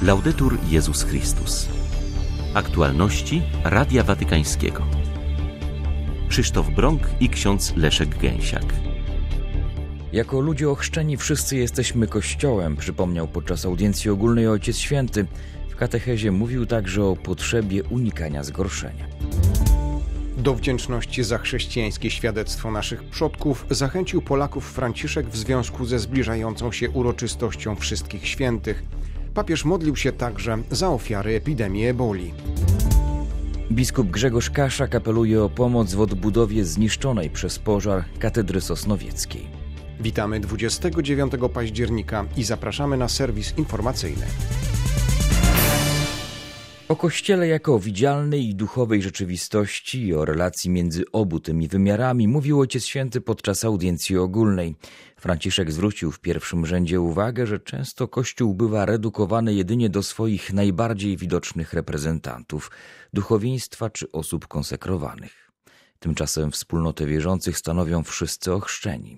Laudetur Jezus Chrystus. Aktualności Radia Watykańskiego. Krzysztof Brąk i ksiądz Leszek Gęsiak. Jako ludzie ochrzczeni wszyscy jesteśmy Kościołem, przypomniał podczas audiencji ogólnej Ojciec Święty. W katechezie mówił także o potrzebie unikania zgorszenia. Do wdzięczności za chrześcijańskie świadectwo naszych przodków zachęcił Polaków Franciszek w związku ze zbliżającą się uroczystością Wszystkich Świętych. Papież modlił się także za ofiary epidemii eboli. Biskup Grzegorz Kaszak apeluje o pomoc w odbudowie zniszczonej przez pożar katedry sosnowieckiej. Witamy 29 października i zapraszamy na serwis informacyjny. O Kościele jako widzialnej i duchowej rzeczywistości i o relacji między obu tymi wymiarami mówił Ojciec Święty podczas audiencji ogólnej. Franciszek zwrócił w pierwszym rzędzie uwagę, że często Kościół bywa redukowany jedynie do swoich najbardziej widocznych reprezentantów, duchowieństwa czy osób konsekrowanych. Tymczasem wspólnotę wierzących stanowią wszyscy ochrzczeni.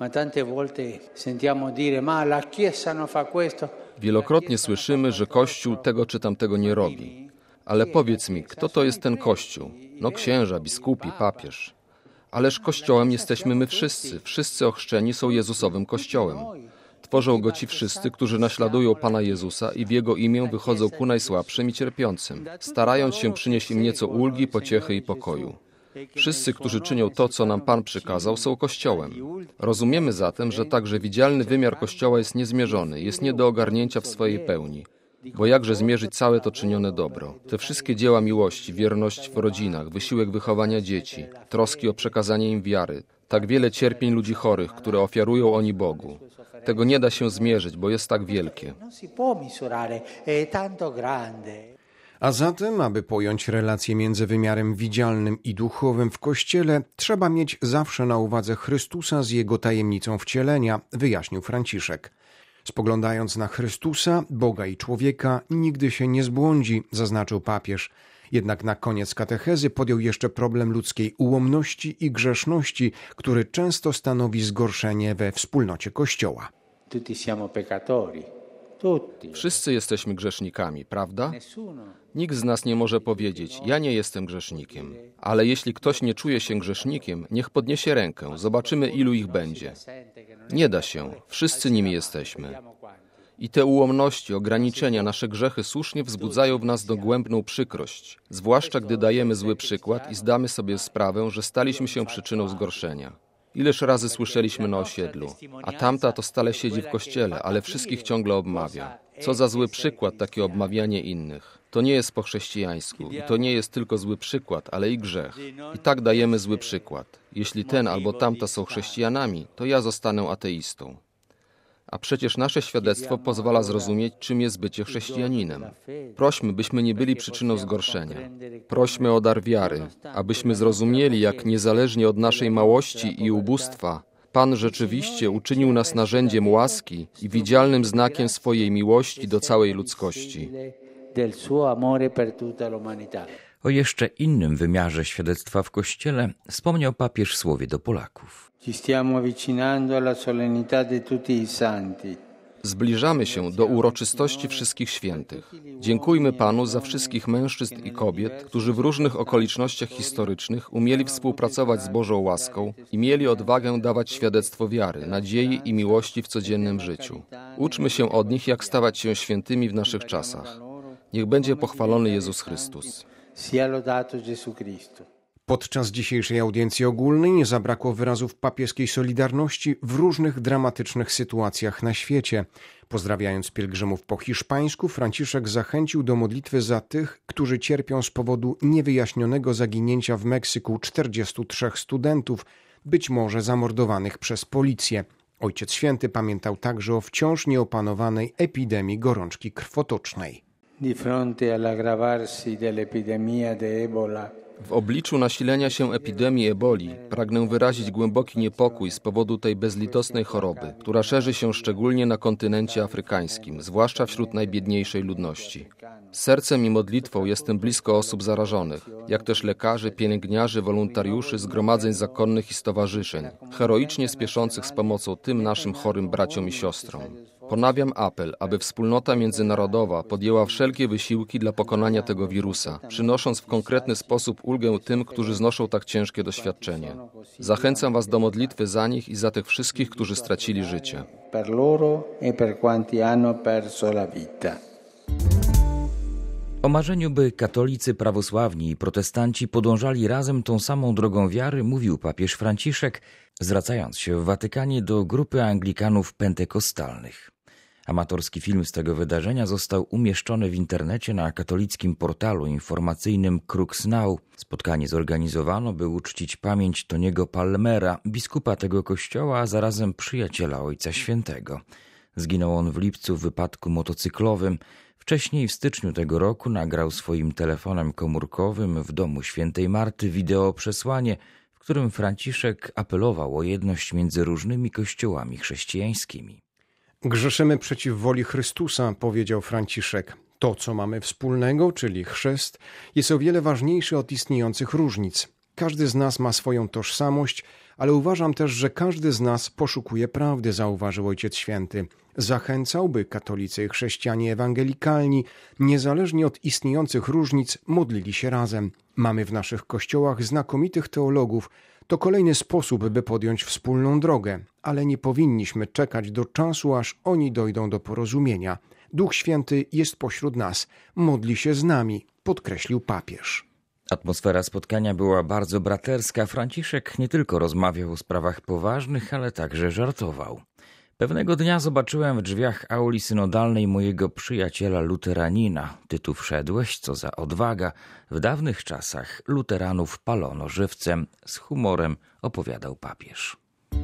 Wielokrotnie słyszymy, że Kościół tego czy tamtego nie robi. Ale powiedz mi, kto to jest ten Kościół? No księża, biskupi, papież. Ależ Kościołem jesteśmy my wszyscy. Wszyscy ochrzczeni są Jezusowym Kościołem. Tworzą go ci wszyscy, którzy naśladują Pana Jezusa i w Jego imię wychodzą ku najsłabszym i cierpiącym, starając się przynieść im nieco ulgi, pociechy i pokoju. Wszyscy, którzy czynią to, co nam Pan przykazał, są Kościołem. Rozumiemy zatem, że także widzialny wymiar Kościoła jest niezmierzony, jest nie do ogarnięcia w swojej pełni. Bo jakże zmierzyć całe to czynione dobro? Te wszystkie dzieła miłości, wierność w rodzinach, wysiłek wychowania dzieci, troski o przekazanie im wiary, tak wiele cierpień ludzi chorych, które ofiarują oni Bogu. Tego nie da się zmierzyć, bo jest tak wielkie. A zatem, aby pojąć relację między wymiarem widzialnym i duchowym w Kościele, trzeba mieć zawsze na uwadze Chrystusa z Jego tajemnicą wcielenia, wyjaśnił Franciszek. Spoglądając na Chrystusa, Boga i człowieka, nigdy się nie zbłądzi, zaznaczył papież. Jednak na koniec katechezy podjął jeszcze problem ludzkiej ułomności i grzeszności, który często stanowi zgorszenie we wspólnocie Kościoła. Wszyscy jesteśmy grzesznikami, prawda? Nikt z nas nie może powiedzieć, ja nie jestem grzesznikiem. Ale jeśli ktoś nie czuje się grzesznikiem, niech podniesie rękę, zobaczymy, ilu ich będzie. Nie da się, wszyscy nimi jesteśmy. I te ułomności, ograniczenia, nasze grzechy słusznie wzbudzają w nas dogłębną przykrość, zwłaszcza gdy dajemy zły przykład i zdamy sobie sprawę, że staliśmy się przyczyną zgorszenia. Ileż razy słyszeliśmy na osiedlu, a tamta to stale siedzi w kościele, ale wszystkich ciągle obmawia. Co za zły przykład takie obmawianie innych. To nie jest po chrześcijańsku i to nie jest tylko zły przykład, ale i grzech. I tak dajemy zły przykład. Jeśli ten albo tamta są chrześcijanami, to ja zostanę ateistą. A przecież nasze świadectwo pozwala zrozumieć, czym jest bycie chrześcijaninem. Prośmy, byśmy nie byli przyczyną zgorszenia. Prośmy o dar wiary, abyśmy zrozumieli, jak niezależnie od naszej małości i ubóstwa, Pan rzeczywiście uczynił nas narzędziem łaski i widzialnym znakiem swojej miłości do całej ludzkości. O jeszcze innym wymiarze świadectwa w Kościele wspomniał papież w słowie do Polaków. Zbliżamy się do uroczystości Wszystkich Świętych. Dziękujmy Panu za wszystkich mężczyzn i kobiet, którzy w różnych okolicznościach historycznych umieli współpracować z Bożą łaską i mieli odwagę dawać świadectwo wiary, nadziei i miłości w codziennym życiu. Uczmy się od nich, jak stawać się świętymi w naszych czasach. Niech będzie pochwalony Jezus Chrystus. Podczas dzisiejszej audiencji ogólnej nie zabrakło wyrazów papieskiej solidarności w różnych dramatycznych sytuacjach na świecie. Pozdrawiając pielgrzymów po hiszpańsku, Franciszek zachęcił do modlitwy za tych, którzy cierpią z powodu niewyjaśnionego zaginięcia w Meksyku 43 studentów, być może zamordowanych przez policję. Ojciec Święty pamiętał także o wciąż nieopanowanej epidemii gorączki krwotocznej. W obliczu nasilenia się epidemii eboli pragnę wyrazić głęboki niepokój z powodu tej bezlitosnej choroby, która szerzy się szczególnie na kontynencie afrykańskim, zwłaszcza wśród najbiedniejszej ludności. Sercem i modlitwą jestem blisko osób zarażonych, jak też lekarzy, pielęgniarzy, wolontariuszy, zgromadzeń zakonnych i stowarzyszeń, heroicznie spieszących z pomocą tym naszym chorym braciom i siostrom. Ponawiam apel, aby wspólnota międzynarodowa podjęła wszelkie wysiłki dla pokonania tego wirusa, przynosząc w konkretny sposób ulgę tym, którzy znoszą tak ciężkie doświadczenie. Zachęcam Was do modlitwy za nich i za tych wszystkich, którzy stracili życie. Per loro e per quanti hanno perso la vita. O marzeniu, by katolicy, prawosławni i protestanci podążali razem tą samą drogą wiary, mówił papież Franciszek, zwracając się w Watykanie do grupy Anglikanów pentekostalnych. Amatorski film z tego wydarzenia został umieszczony w internecie na katolickim portalu informacyjnym Crux Now. Spotkanie zorganizowano, by uczcić pamięć Tony'ego Palmera, biskupa tego kościoła, a zarazem przyjaciela Ojca Świętego. Zginął on w lipcu w wypadku motocyklowym. Wcześniej w styczniu tego roku nagrał swoim telefonem komórkowym w domu świętej Marty wideoprzesłanie, w którym Franciszek apelował o jedność między różnymi kościołami chrześcijańskimi. Grzeszymy przeciw woli Chrystusa, powiedział Franciszek. To, co mamy wspólnego, czyli chrzest, jest o wiele ważniejsze od istniejących różnic. Każdy z nas ma swoją tożsamość, ale uważam też, że każdy z nas poszukuje prawdy, zauważył Ojciec Święty. Zachęcał, by katolicy i chrześcijanie ewangelikalni, niezależnie od istniejących różnic, modlili się razem. Mamy w naszych kościołach znakomitych teologów. To kolejny sposób, by podjąć wspólną drogę, ale nie powinniśmy czekać do czasu, aż oni dojdą do porozumienia. Duch Święty jest pośród nas, modli się z nami, podkreślił papież. Atmosfera spotkania była bardzo braterska. Franciszek nie tylko rozmawiał o sprawach poważnych, ale także żartował. Pewnego dnia zobaczyłem w drzwiach auli synodalnej mojego przyjaciela luteranina. Ty tu wszedłeś, co za odwaga. W dawnych czasach luteranów palono żywcem. Z humorem opowiadał papież.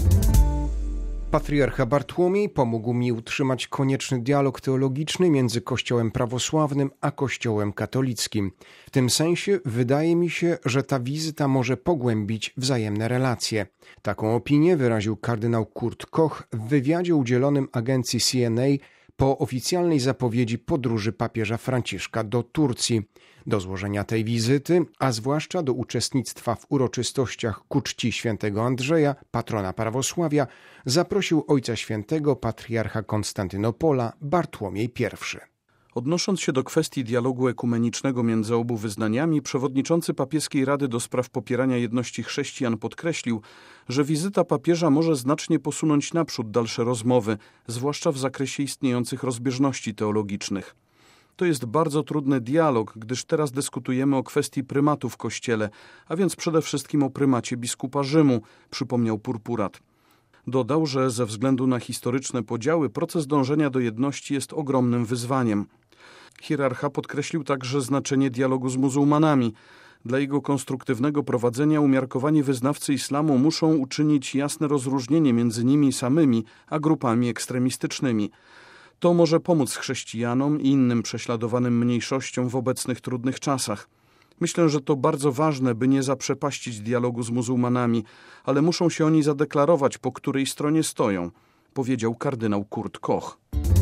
Patriarcha Bartłomiej pomógł mi utrzymać konieczny dialog teologiczny między Kościołem prawosławnym a Kościołem katolickim. W tym sensie wydaje mi się, że ta wizyta może pogłębić wzajemne relacje. Taką opinię wyraził kardynał Kurt Koch w wywiadzie udzielonym agencji CNA po oficjalnej zapowiedzi podróży papieża Franciszka do Turcji. Do złożenia tej wizyty, a zwłaszcza do uczestnictwa w uroczystościach ku czci świętego Andrzeja, patrona prawosławia, zaprosił Ojca Świętego patriarcha Konstantynopola Bartłomiej I. Odnosząc się do kwestii dialogu ekumenicznego między obu wyznaniami, przewodniczący papieskiej Rady do spraw popierania jedności chrześcijan podkreślił, że wizyta papieża może znacznie posunąć naprzód dalsze rozmowy, zwłaszcza w zakresie istniejących rozbieżności teologicznych. To jest bardzo trudny dialog, gdyż teraz dyskutujemy o kwestii prymatu w Kościele, a więc przede wszystkim o prymacie biskupa Rzymu, przypomniał purpurat. Dodał, że ze względu na historyczne podziały proces dążenia do jedności jest ogromnym wyzwaniem. Hierarcha podkreślił także znaczenie dialogu z muzułmanami. Dla jego konstruktywnego prowadzenia umiarkowani wyznawcy islamu muszą uczynić jasne rozróżnienie między nimi samymi a grupami ekstremistycznymi. To może pomóc chrześcijanom i innym prześladowanym mniejszościom w obecnych trudnych czasach. Myślę, że to bardzo ważne, by nie zaprzepaścić dialogu z muzułmanami, ale muszą się oni zadeklarować, po której stronie stoją, powiedział kardynał Kurt Koch.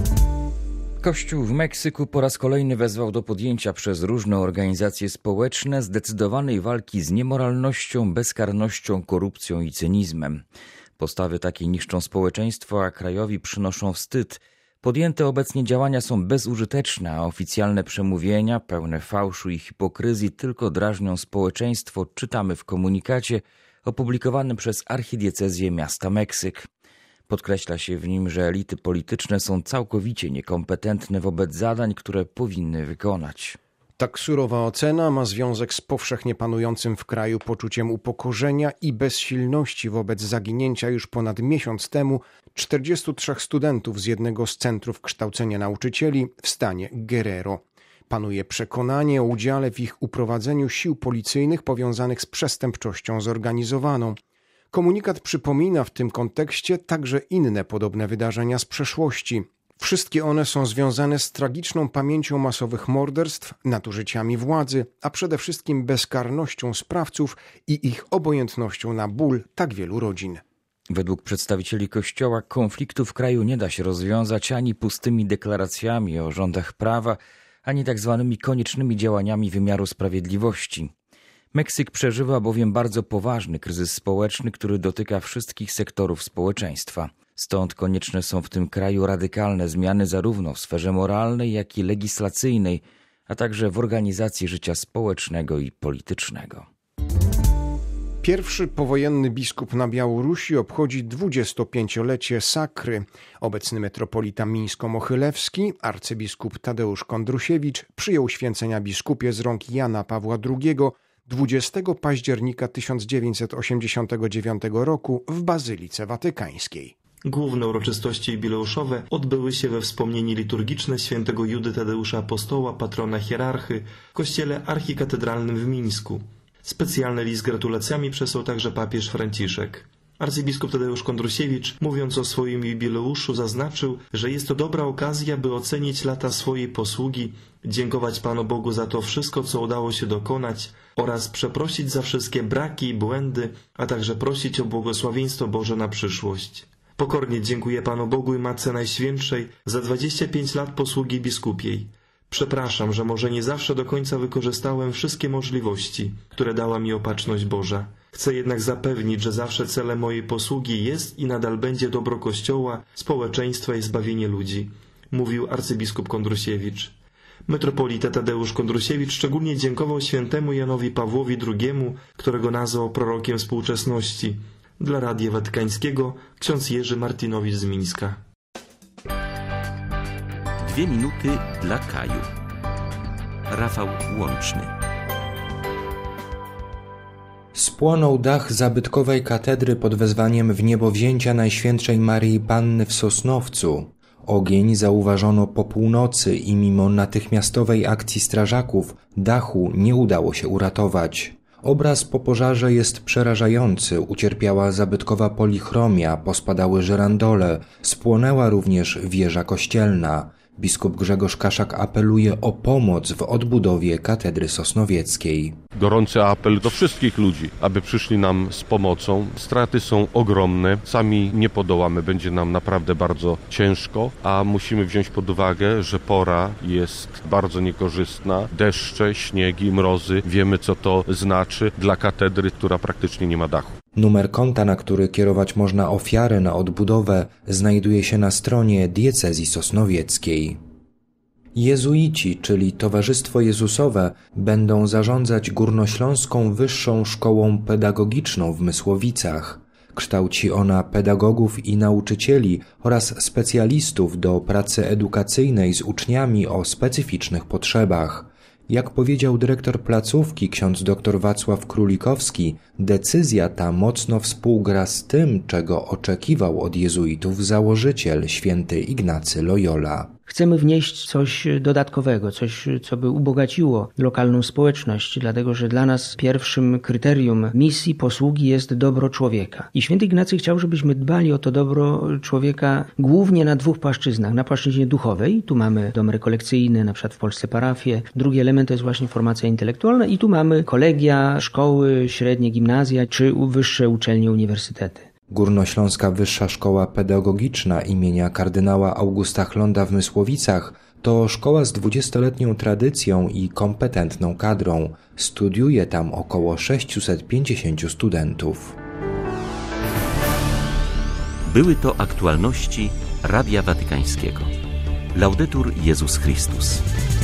Kościół w Meksyku po raz kolejny wezwał do podjęcia przez różne organizacje społeczne zdecydowanej walki z niemoralnością, bezkarnością, korupcją i cynizmem. Postawy takie niszczą społeczeństwo, a krajowi przynoszą wstyd. Podjęte obecnie działania są bezużyteczne, a oficjalne przemówienia, pełne fałszu i hipokryzji, tylko drażnią społeczeństwo, czytamy w komunikacie opublikowanym przez archidiecezję miasta Meksyk. Podkreśla się w nim, że elity polityczne są całkowicie niekompetentne wobec zadań, które powinny wykonać. Tak surowa ocena ma związek z powszechnie panującym w kraju poczuciem upokorzenia i bezsilności wobec zaginięcia już ponad miesiąc temu 43 studentów z jednego z centrów kształcenia nauczycieli w stanie Guerrero. Panuje przekonanie o udziale w ich uprowadzeniu sił policyjnych powiązanych z przestępczością zorganizowaną. Komunikat przypomina w tym kontekście także inne podobne wydarzenia z przeszłości. Wszystkie one są związane z tragiczną pamięcią masowych morderstw, nadużyciami władzy, a przede wszystkim bezkarnością sprawców i ich obojętnością na ból tak wielu rodzin. Według przedstawicieli Kościoła konfliktu w kraju nie da się rozwiązać ani pustymi deklaracjami o rządach prawa, ani tak zwanymi koniecznymi działaniami wymiaru sprawiedliwości. Meksyk przeżywa bowiem bardzo poważny kryzys społeczny, który dotyka wszystkich sektorów społeczeństwa. Stąd konieczne są w tym kraju radykalne zmiany zarówno w sferze moralnej, jak i legislacyjnej, a także w organizacji życia społecznego i politycznego. Pierwszy powojenny biskup na Białorusi obchodzi 25-lecie sakry. Obecny metropolita mińsko-mochylewski, arcybiskup Tadeusz Kondrusiewicz, przyjął święcenia biskupie z rąk Jana Pawła II 20 października 1989 roku w Bazylice Watykańskiej. Główne uroczystości jubileuszowe odbyły się we wspomnienie liturgiczne świętego Judy Tadeusza Apostoła, patrona hierarchy, w kościele archikatedralnym w Mińsku. Specjalny list z gratulacjami przesłał także papież Franciszek. Arcybiskup Tadeusz Kondrusiewicz, mówiąc o swoim jubileuszu, zaznaczył, że jest to dobra okazja, by ocenić lata swojej posługi, dziękować Panu Bogu za to wszystko, co udało się dokonać oraz przeprosić za wszystkie braki i błędy, a także prosić o błogosławieństwo Boże na przyszłość. Pokornie dziękuję Panu Bogu i Matce Najświętszej za 25 lat posługi biskupiej. Przepraszam, że może nie zawsze do końca wykorzystałem wszystkie możliwości, które dała mi Opatrzność Boża. Chcę jednak zapewnić, że zawsze celem mojej posługi jest i nadal będzie dobro Kościoła, społeczeństwa i zbawienie ludzi, mówił arcybiskup Kondrusiewicz. Metropolita Tadeusz Kondrusiewicz szczególnie dziękował świętemu Janowi Pawłowi II, którego nazwał prorokiem współczesności. Dla Radia Watykańskiego ksiądz Jerzy Martynowicz z Mińska. 2 minuty dla Kaju. Rafał Łączny. Spłonął dach zabytkowej katedry pod wezwaniem Wniebowzięcia Najświętszej Maryi Panny w Sosnowcu. Ogień zauważono po północy i mimo natychmiastowej akcji strażaków dachu nie udało się uratować. Obraz po pożarze jest przerażający, ucierpiała zabytkowa polichromia, pospadały żyrandole, spłonęła również wieża kościelna. Biskup Grzegorz Kaszak apeluje o pomoc w odbudowie katedry sosnowieckiej. Gorący apel do wszystkich ludzi, aby przyszli nam z pomocą. Straty są ogromne, sami nie podołamy, będzie nam naprawdę bardzo ciężko, a musimy wziąć pod uwagę, że pora jest bardzo niekorzystna. Deszcze, śniegi, mrozy, wiemy co to znaczy dla katedry, która praktycznie nie ma dachu. Numer konta, na który kierować można ofiary na odbudowę, znajduje się na stronie diecezji sosnowieckiej. Jezuici, czyli Towarzystwo Jezusowe, będą zarządzać Górnośląską Wyższą Szkołą Pedagogiczną w Mysłowicach. Kształci ona pedagogów i nauczycieli oraz specjalistów do pracy edukacyjnej z uczniami o specyficznych potrzebach. Jak powiedział dyrektor placówki ksiądz dr Wacław Królikowski, decyzja ta mocno współgra z tym, czego oczekiwał od jezuitów założyciel święty Ignacy Loyola. Chcemy wnieść coś dodatkowego, coś, co by ubogaciło lokalną społeczność, dlatego że dla nas pierwszym kryterium misji, posługi jest dobro człowieka. I święty Ignacy chciał, żebyśmy dbali o to dobro człowieka głównie na 2 płaszczyznach. Na płaszczyźnie duchowej, tu mamy dom rekolekcyjny, na przykład w Polsce parafie. Drugi element to jest właśnie formacja intelektualna i tu mamy kolegia, szkoły średnie, gimnazja czy wyższe uczelnie, uniwersytety. Górnośląska Wyższa Szkoła Pedagogiczna imienia kardynała Augusta Chlonda w Mysłowicach to szkoła z 20-letnią tradycją i kompetentną kadrą. Studiuje tam około 650 studentów. Były to aktualności Radia Watykańskiego. Laudetur Jezus Chrystus.